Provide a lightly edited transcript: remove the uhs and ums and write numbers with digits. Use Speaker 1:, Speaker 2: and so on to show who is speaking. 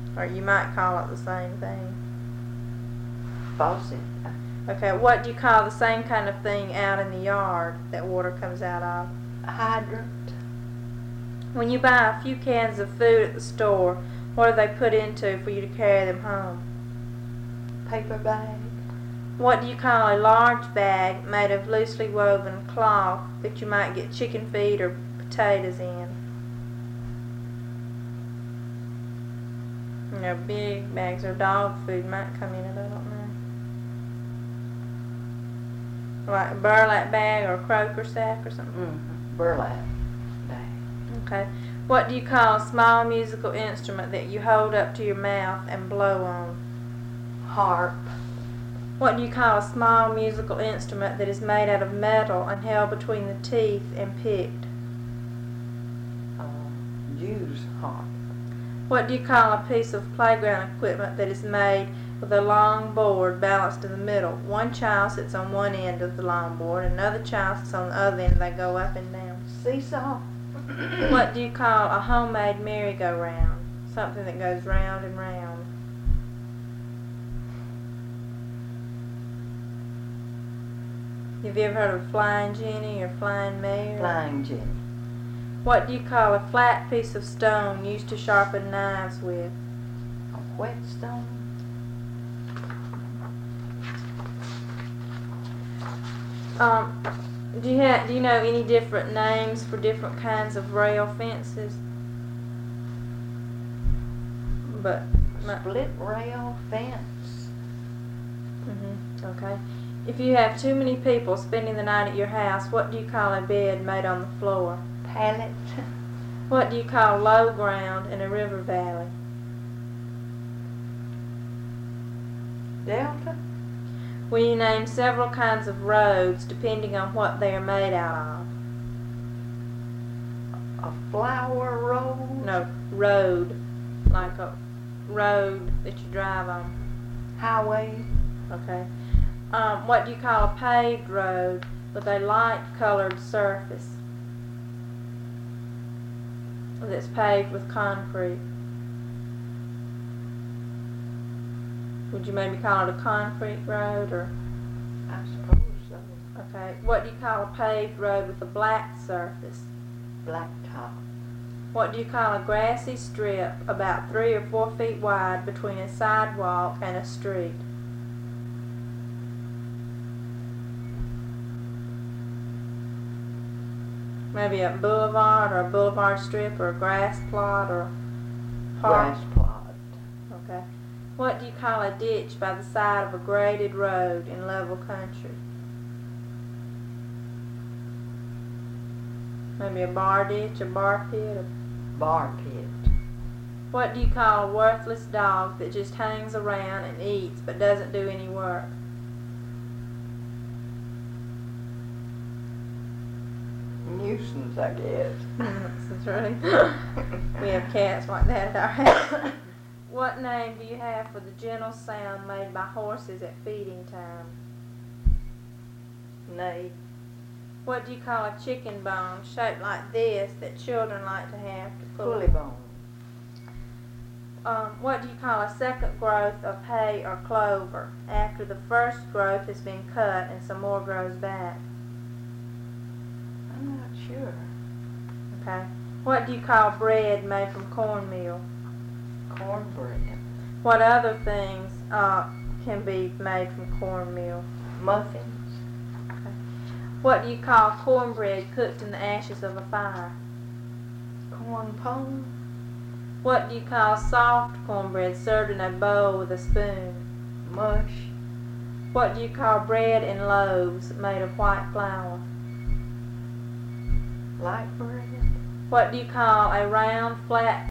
Speaker 1: Or you might call it the same thing.
Speaker 2: Faucet.
Speaker 1: Okay, what do you call the same kind of thing out in the yard that water comes out of?
Speaker 2: A hydrant.
Speaker 1: When you buy a few cans of food at the store, what do they put into for you to carry them home?
Speaker 2: Paper bag.
Speaker 1: What do you call a large bag made of loosely woven cloth that you might get chicken feed or potatoes in? You know, big bags or dog food might come in it, I don't know. Like a burlap bag or a croaker sack or something?
Speaker 2: Mm-hmm. Burlap bag.
Speaker 1: Okay. What do you call a small musical instrument that you hold up to your mouth and blow on?
Speaker 2: Harp.
Speaker 1: What do you call a small musical instrument that is made out of metal and held between the teeth and picked?
Speaker 2: Jew's harp.
Speaker 1: What do you call a piece of playground equipment that is made with a long board balanced in the middle? One child sits on one end of the long board, another child sits on the other end, and they go up and down.
Speaker 2: Seesaw.
Speaker 1: What do you call a homemade merry-go-round? Something that goes round and round. Have you ever heard of Flying Jenny or Flying Mare?
Speaker 2: Flying Jenny.
Speaker 1: What do you call a flat piece of stone used to sharpen knives with?
Speaker 2: A whetstone.
Speaker 1: Do you know any different names for different kinds of rail fences? But
Speaker 2: Split rail fence.
Speaker 1: Okay. If you have too many people spending the night at your house, what do you call a bed made on the floor?
Speaker 2: Pallet.
Speaker 1: What do you call low ground in a river valley?
Speaker 2: Delta.
Speaker 1: Will you name several kinds of roads depending on what they are made out of?
Speaker 2: A flower road.
Speaker 1: No, road. Like a road that you drive on.
Speaker 2: Highway.
Speaker 1: Okay. What do you call a paved road with a light colored surface that's paved with concrete? Would you maybe call it a concrete road or?
Speaker 2: I suppose so.
Speaker 1: Okay. What do you call a paved road with a black surface?
Speaker 2: Blacktop.
Speaker 1: What do you call a grassy strip about 3 or 4 feet wide between a sidewalk and a street? Maybe a boulevard or a boulevard strip or a grass plot or a park.
Speaker 2: Grass plot.
Speaker 1: Okay. What do you call a ditch by the side of a graded road in level country? Maybe a bar ditch, a bar pit, a
Speaker 2: Bar pit.
Speaker 1: What do you call a worthless dog that just hangs around and eats but doesn't do any work?
Speaker 2: Nuisance, I guess.
Speaker 1: That's right. We have cats like that at our house. What name do you have for the gentle sound made by horses at feeding time?
Speaker 2: Nay.
Speaker 1: What do you call a chicken bone shaped like this that children like to have to pull?
Speaker 2: Pulley bone.
Speaker 1: What do you call a second growth of hay or clover after the first growth has been cut and some more grows back?
Speaker 2: I'm not sure.
Speaker 1: Okay. What do you call bread made from cornmeal?
Speaker 2: Cornbread.
Speaker 1: What other things can be made from cornmeal?
Speaker 2: Muffins.
Speaker 1: What do you call cornbread cooked in the ashes of a fire?
Speaker 2: Corn pone.
Speaker 1: What do you call soft cornbread served in a bowl with a spoon?
Speaker 2: Mush.
Speaker 1: What do you call bread in loaves made of white flour?
Speaker 2: Light bread.
Speaker 1: What do you call a round, flat